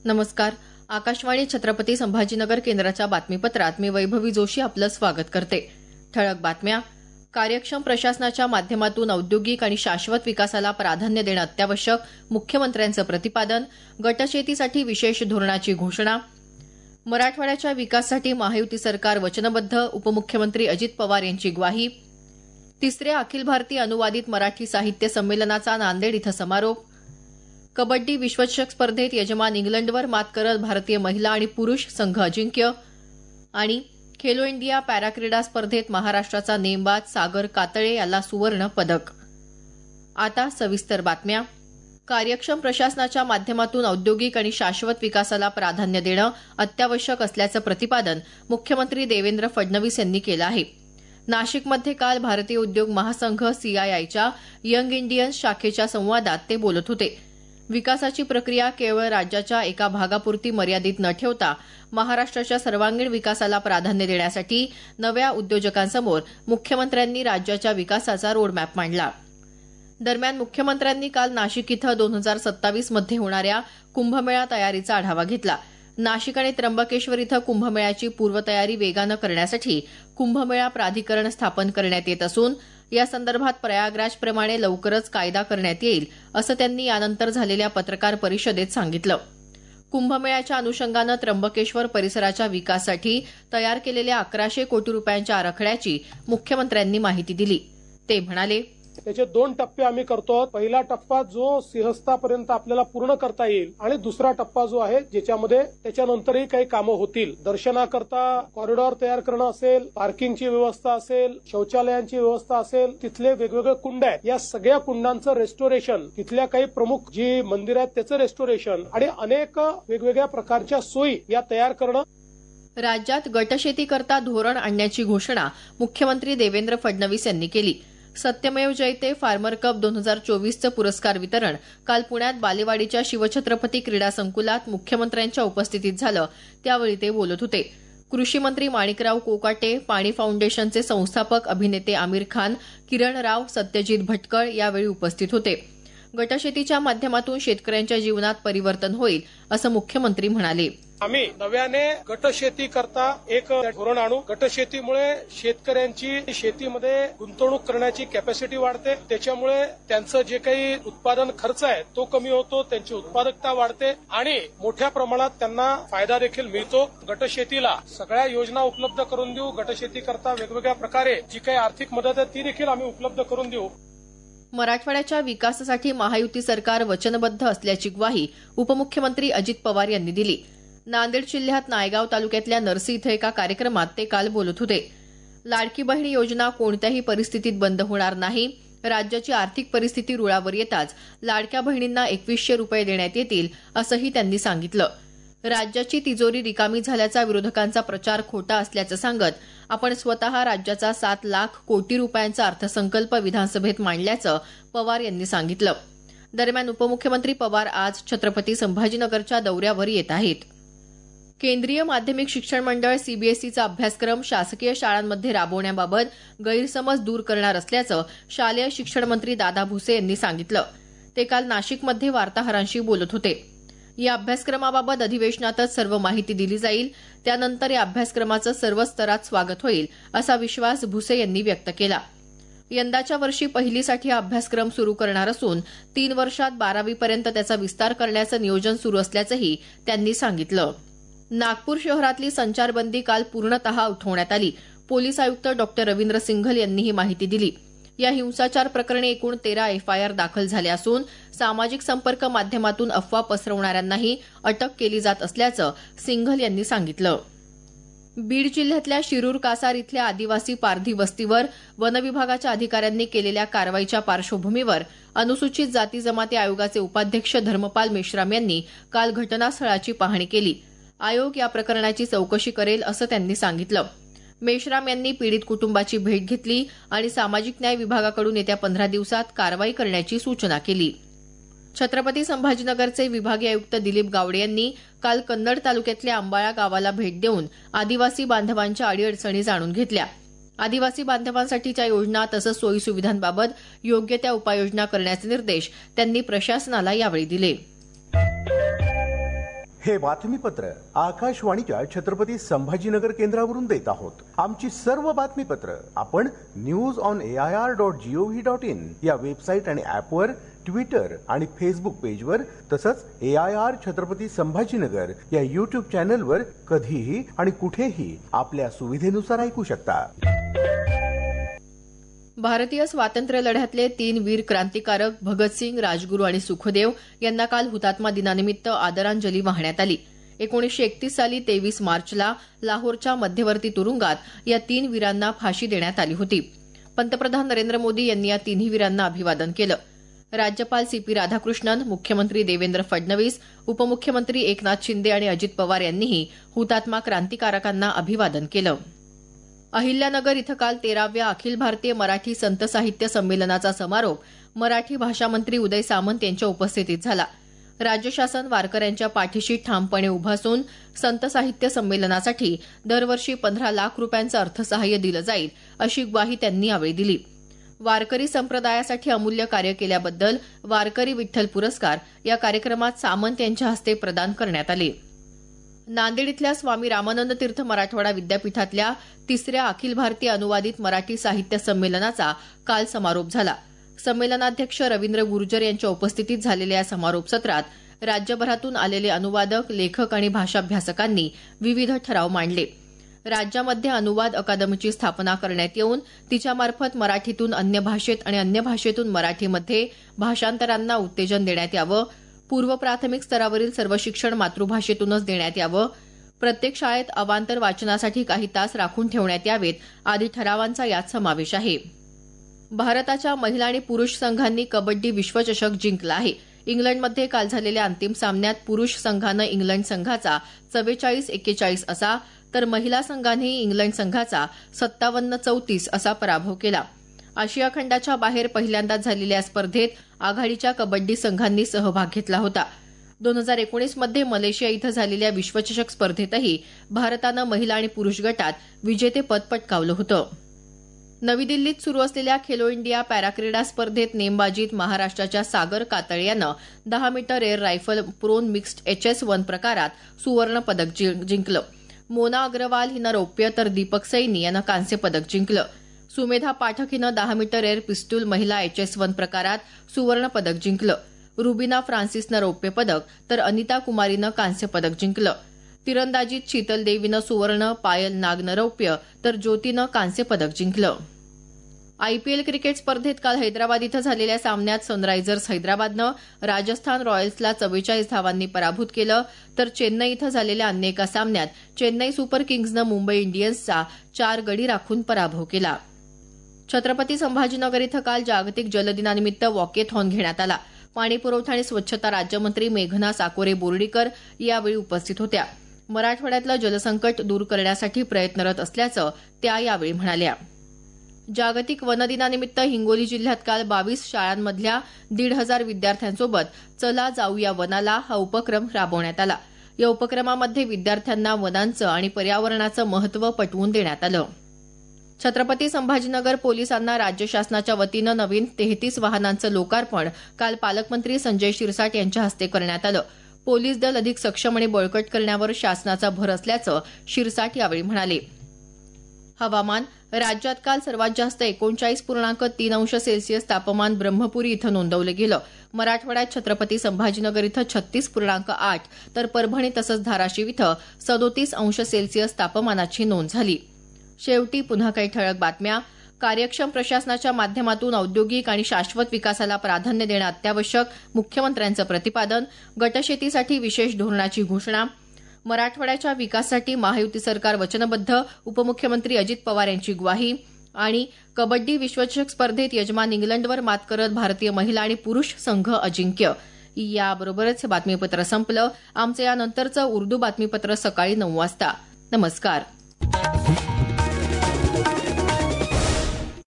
नमस्कार. आकाशवाणी छत्रपती संभाजीनगर केंद्राच्या बातमीपत्रात मी वैभवी जोशी आपलं स्वागत करते. ठळक बातम्या. कार्यक्षम प्रशासनाच्या माध्यमातून औद्योगिक आणि शाश्वत विकासाला प्राधान्य देणं अत्यावश्यक, मुख्यमंत्र्यांचं प्रतिपादन. गटशेतीसाठी विशेष धोरणाची घोषणा. मराठवाड्याच्या विकासासाठी महायुती सरकार वचनबद्ध, उपमुख्यमंत्री अजित पवार यांची ग्वाही. तिसऱ्या अखिल भारतीय अनुवादित मराठी साहित्य संमेलनाचा नांदेड इथं समारोप. कबड्डी विश्वचषक स्पर्धेत यजमान इंग्लंडवर मात करत भारतीय महिला आणि पुरुष संघ अजिंक्य. आणि खेलो इंडिया पॅराक्रीडा स्पर्धेत महाराष्ट्राचा नेमबाज सागर कातळे याला सुवर्ण पदक. आता सविस्तर बातम्या. कार्यक्षम प्रशासनाच्या माध्यमातून औद्योगिक आणि शाश्वत विकासाला प्राधान्य देणं अत्यावश्यक असल्याचं प्रतिपादन मुख्यमंत्री देवेंद्र फडणवीस यांनी केलं आहे. नाशिकमध्ये काल भारतीय उद्योग महासंघ सीआयआयच्या यंग इंडियन्स शाखेच्या संवादात ते बोलत होते. विकासाची प्रक्रिया केवळ राज्याच्या एका भागापुरती मर्यादित न ठेवता महाराष्ट्राच्या सर्वांगीण विकासाला प्राधान्य देण्यासाठी नव्या उद्योजकांसमोर मुख्यमंत्र्यांनी राज्याच्या विकासाचा रोडमॅप मांडला. दरम्यान मुख्यमंत्र्यांनी काल नाशिक इथं 2027 मध्ये होणाऱ्या कुंभमेळा तयारीचा आढावा घेतला. नाशिक आणि त्र्यंबकेश्वर इथं कुंभमेळ्याची पूर्वतयारी वेगानं करण्यासाठी कुंभमेळा प्राधिकरण स्थापन करण्यात येत असून यासंदर्भात प्रयागराजप्रमाणे लवकरच कायदा करण्यात येईल असं त्यांनी यानंतर झालेल्या पत्रकार परिषदेत सांगितलं. कुंभमेळ्याच्या अनुषंगानं त्र्यंबकेश्वर परिसराच्या विकासासाठी तयार केलेल्या 1100 कोटी रुपयांच्या आराखड्याची मुख्यमंत्र्यांनी माहिती दिली. ते म्हणाले, त्याचे 2 टप्पे आम्ही करतो. पहिला टप्पा जो सिंहस्थापर्यंत आपल्याला पूर्ण करता येईल आणि दुसरा टप्पा जो आहे ज्याच्यामध्ये त्याच्यानंतरही काही कामं होतील. दर्शनाकरता कॉरिडॉर तयार करणं असेल, पार्किंगची व्यवस्था असेल, शौचालयांची व्यवस्था असेल, तिथले वेगवेगळे कुंड आहेत, या सगळ्या कुंडांचं रेस्टोरेशन, तिथल्या काही प्रमुख जी मंदिरं आहेत त्याचं रेस्टोरेशन आणि अनेक वेगवेगळ्या प्रकारच्या सोयी या तयार करणं. राज्यात गटशेतीकरता धोरण आणण्याची घोषणा मुख्यमंत्री देवेंद्र फडणवीस यांनी केली. सत्यमेव जयते फार्मर कप 2024चं पुरस्कार वितरण काल पुण्यात बालेवाडीच्या शिवछत्रपती क्रीडा संकुलात मुख्यमंत्र्यांच्या उपस्थितीत झालं. त्यावेळी ते बोलत होते. कृषी मंत्री माणिकराव कोकाटे, पाणी फाउंडेशनचे संस्थापक अभिनेते आमिर खान, किरण राव, सत्यजित भटकळ यावेळी उपस्थित होते. गटशेतीच्या माध्यमातून शेतकऱ्यांच्या जीवनात परिवर्तन होईल असं मुख्यमंत्री म्हणाले. आम्ही नव्याने गटशेती करता एक धोरण आणू. गटशेतीमुळे शेतकऱ्यांची शेतीमध्ये गुंतवणूक करण्याची कॅपॅसिटी वाढते. त्याच्यामुळे त्यांचं जे काही उत्पादन खर्च आहे तो कमी होतो, त्यांची उत्पादकता वाढते आणि मोठ्या प्रमाणात त्यांना फायदा देखील मिळतो. गटशेतीला सगळ्या योजना उपलब्ध करून देऊ. गटशेती करता वेगवेगळ्या प्रकारे जी काही आर्थिक मदत आहे ती देखील आम्ही उपलब्ध करून देऊ. मराठवाड्याच्या विकासासाठी महायुती सरकार वचनबद्ध असल्याची ग्वाही उपमुख्यमंत्री अजित पवार यांनी दिली. नांदेड जिल्ह्यात नायगाव तालुक्यातल्या नरसी इथं एका कार्यक्रमात ते काल बोलत होते. लाडकी बहीण योजना कोणत्याही परिस्थितीत बंद होणार नाही. राज्याची आर्थिक परिस्थिती रुळावर येताच लाडक्या बहिणींना 2100 रुपये देण्यात येतील असंही त्यांनी सांगितलं. राज्याची तिजोरी रिकामी झाल्याचा विरोधकांचा प्रचार खोटा असल्याचं सांगत आपण स्वतः राज्याचा 7 लाख कोटी रुपयांचा अर्थसंकल्प विधानसभेत मांडल्याचं पवार यांनी सांगितलं. दरम्यान उपमुख्यमंत्री पवार आज छत्रपती संभाजीनगरच्या दौऱ्यावर येत आहेत. केंद्रीय माध्यमिक शिक्षण मंडळ सीबीएसईचा अभ्यासक्रम शासकीय शाळांमध्ये राबवण्याबाबत गैरसमज दूर करणार असल्याचं शालेय शिक्षण मंत्री दादा भुसे यांनी सांगितलं. ते काल नाशिकमध्ये वार्ताहरांशी बोलत होते. या अभ्यासक्रमाबाबत अधिवेशनातच सर्व माहिती दिली जाईल. त्यानंतर या अभ्यासक्रमाचं सर्व स्तरात स्वागत होईल असा विश्वास भुसे यांनी व्यक्त केला. यंदाच्या वर्षी पहिलीसाठी हा अभ्यासक्रम सुरू करणार असून 3 वर्षात 12वी पर्यंत त्याचा विस्तार करण्याचं नियोजन सुरू असल्याचंही त्यांनी सांगितलं. नागपूर शहरातली संचारबंदी काल पूर्णतः उठवण्यात आली. पोलीस आयुक्त डॉ. रवींद्र सिंघल यांनी ही माहिती दिली. या हिंसाचार प्रकरणी एकूण 13 एफआयआर दाखल झाल्या असून सामाजिक संपर्क माध्यमातून अफवा पसरवणाऱ्यांनाही अटक केली जात असल्याचं सिंघल यांनी सांगितलं. बीड जिल्ह्यातल्या शिरूर कासार इथल्या आदिवासी पारधी वस्तीवर वनविभागाच्या अधिकाऱ्यांनी केलेल्या कारवाईच्या पार्श्वभूमीवर अनुसूचित जाती जमाती आयोगाचे उपाध्यक्ष धर्मपाल मेश्राम यांनी काल घटनास्थळाची पाहणी केली. आयोग या प्रकरणाची चौकशी करेल असं त्यांनी सांगितलं. मेश्राम यांनी पीडित कुटुंबाची भेट घेतली आणि सामाजिक न्याय विभागाकडून येत्या 15 दिवसात कारवाई करण्याची सूचना केली. छत्रपती संभाजीनगरचे विभागीय आयुक्त दिलीप गावडे यांनी काल कन्नड तालुक्यातल्या अंबाळा गावाला भेट देऊन आदिवासी बांधवांच्या अडीअडचणी जाणून घेतल्या. आदिवासी बांधवांसाठीच्या योजना तसंच सोयी सुविधांबाबत योग्य त्या उपाययोजना करण्याचे निर्देश त्यांनी प्रशासनाला यावेळी दिले. हे बातमीपत्र आकाशवाणीच्या छत्रपती संभाजीनगर केंद्रावरून देत आहोत. आमची सर्व बातमीपत्र आपण newsonair.gov.in या वेबसाईट आणि ऍपवर, ट्विटर आणि फेसबुक पेजवर, तसंच AIR छत्रपती संभाजीनगर या YouTube चॅनलवर कधीही आणि कुठेही आपल्या सुविधेनुसार ऐकू शकता. भारतीय स्वातंत्र्य लढ्यातले 3 वीर क्रांतिकारक भगतसिंग, राजगुरू आणि सुखदेव यांना काल हुतात्मा दिनानिमित्त आदरांजली वाहण्यात आली. 1931 साली 23 मार्चला लाहोरच्या मध्यवर्ती तुरुंगात या 3 वीरांना फाशी देण्यात आली होती. पंतप्रधान नरेंद्र मोदी यांनी या तिन्ही वीरांना अभिवादन केलं. राज्यपाल CP राधाकृष्णन, मुख्यमंत्री देवेंद्र फडणवीस, उपमुख्यमंत्री एकनाथ शिंदे आणि अजित पवार यांनीही हुतात्मा क्रांतिकारकांना अभिवादन केलं. अहिल्यानगर इथं काल 13व्या अखिल भारतीय मराठी संत साहित्य संमेलनाचा समारोप मराठी भाषा मंत्री उदय सामंत यांच्या उपस्थितीत झाला. राज्य शासन वारकऱ्यांच्या पाठीशी ठामपणे उभं असून संत साहित्य संमेलनासाठी दरवर्षी 15 लाख रुपयांचं अर्थसहाय्य दिलं जाईल अशी ग्वाही त्यांनी यावेळी दिली. वारकरी संप्रदायासाठी अमूल्य कार्य केल्याबद्दल वारकरी विठ्ठल पुरस्कार या कार्यक्रमात सामंत यांच्या हस्ते प्रदान करण्यात आले. नांदेड इथल्या स्वामी रामानंद तीर्थ मराठवाडा विद्यापीठातल्या 3ऱ्या अखिल भारतीय अनुवादित मराठी साहित्य संमेलनाचा काल समारोप झाला. संमेलनाध्यक्ष रवींद्र गुर्जर यांच्या उपस्थितीत झालेल्या या समारोप सत्रात राज्यभरातून आलेले अनुवादक, लेखक आणि भाषाभ्यासकांनी विविध ठराव मांडले. राज्यामध्ये अनुवाद अकादमीची स्थापना करण्यात येऊन तिच्यामार्फत मराठीतून अन्य भाषेत आणि अन्य भाषेतून मराठीमध्ये भाषांतरांना उत्तेजन देण्यात यावं. पूर्व प्राथमिक स्तरावरील सर्व शिक्षण मातृभाषेतूनच देण्यात यावं. प्रत्येक शाळेत अवांतर वाचनासाठी काही तास राखून ठेवण्यात यावेत आदी ठरावांचा यात समावेश आहे. भारताच्या महिला आणि पुरुष संघांनी कबड्डी विश्वचषक जिंकला आहे. इंग्लंडमध्ये काल झालेल्या अंतिम सामन्यात पुरुष संघानं इंग्लंड संघाचा 44-41 असा, तर महिला संघानेही इंग्लंड संघाचा 57-34 असा पराभव केला. आशिया खंडाच्या बाहेर पहिल्यांदाच झालेल्या या स्पर्धेत आघाडीच्या कबड्डी संघांनी सहभाग घेतला होता. 2019 मध्ये मलेशिया इथं झालेल्या विश्वचषक स्पर्धेतही भारतानं महिला आणि पुरुष गटात विजेतेपद पटकावलं होतं. नवी दिल्लीत सुरू असलेल्या खेलो इंडिया पॅराक्रीडा स्पर्धेत नेमबाजीत महाराष्ट्राच्या सागर कातळे यानं 10 metre air rifle prone mixed HS1 प्रकारात सुवर्ण पदक जिंकलं. मोना अग्रवाल हिनं रौप्य तर दीपक सैनी यानं कांस्य पदक जिंकलं. सुमेधा पाठक हिनं 10 मीटर एअर पिस्तूल महिला HS1 प्रकारात सुवर्ण पदक जिंकलं. रुबिना फ्रान्सिसनं रौप्य पदक तर अनिता कुमारीनं कांस्य पदक जिंकलं. तिरंदाजीत शीतल देवीनं सुवर्ण, पायल नागनं रौप्य तर ज्योतीनं कांस्य पदक जिंकलं. IPL क्रिकेट स्पर्धेत काल हैदराबाद इथं झालेल्या सामन्यात सनरायझर्स हैदराबादनं राजस्थान रॉयल्सला 44 धावांनी पराभूत केलं, तर चेन्नई इथं झालेल्या अन्य एका सामन्यात चेन्नई सुपर किंग्जनं मुंबई इंडियन्सचा 4 गडी राखून पराभव केला. छत्रपती संभाजीनगर इथं काल जागतिक जलदिनानिमित्त वॉकेथॉन घेण्यात आला. पाणीपुरवठा आणि स्वच्छता राज्यमंत्री मेघना साकोरे बोर्डीकर यावेळी उपस्थित होत्या. मराठवाड्यातलं जलसंकट दूर करण्यासाठी प्रयत्नरत असल्याचं त्या यावेळी म्हणाल्या. जागतिक वन दिनानिमित्त हिंगोली जिल्ह्यात काल 22 शाळांमधल्या 1,500 विद्यार्थ्यांसोबत चला जाऊया वनाला हा उपक्रम राबवण्यात आला. या उपक्रमामध्ये विद्यार्थ्यांना वनांचं आणि पर्यावरणाचं महत्त्व पटवून देण्यात आलं. छत्रपती संभाजीनगर पोलिसांना राज्य शासनाच्या वतीनं नवीन 33 वाहनांचं लोकार्पण काल पालकमंत्री संजय शिरसाट यांच्या हस्ते करण्यात आलं. पोलीस दल अधिक सक्षम आणि बळकट करण्यावर शासनाचा भर असल्याचं शिरसाट यावेळी म्हणाले. हवामान. राज्यात काल सर्वात जास्त 39.3 अंश सेल्सिअस तापमान ब्रह्मपुरी इथं नोंदवलं गेलं. मराठवाड्यात छत्रपती संभाजीनगर इथं 36.8 तर परभणी तसंच धाराशिव इथं 37 अंश सेल्सिअस तापमानाची नोंद झाली. शेवटी पुन्हा काही ठळक बातम्या. कार्यक्षम प्रशासनाच्या माध्यमातून औद्योगिक आणि शाश्वत विकासाला प्राधान्य देणं अत्यावश्यक, मुख्यमंत्र्यांचं प्रतिपादन. गटशेतीसाठी विशेष धोरणाची घोषणा. मराठवाड्याच्या विकासासाठी महायुती सरकार वचनबद्ध, उपमुख्यमंत्री अजित पवार यांची ग्वाही. आणि कबड्डी विश्वचषक स्पर्धेत यजमान इंग्लंडवर मात करत भारतीय महिला आणि पुरुष संघ अजिंक्य. याबरोबरच हे बातमीपत्र संपलं. आमचं यानंतरचं उर्दू बातमीपत्र सकाळी 9 वाजता. नमस्कार.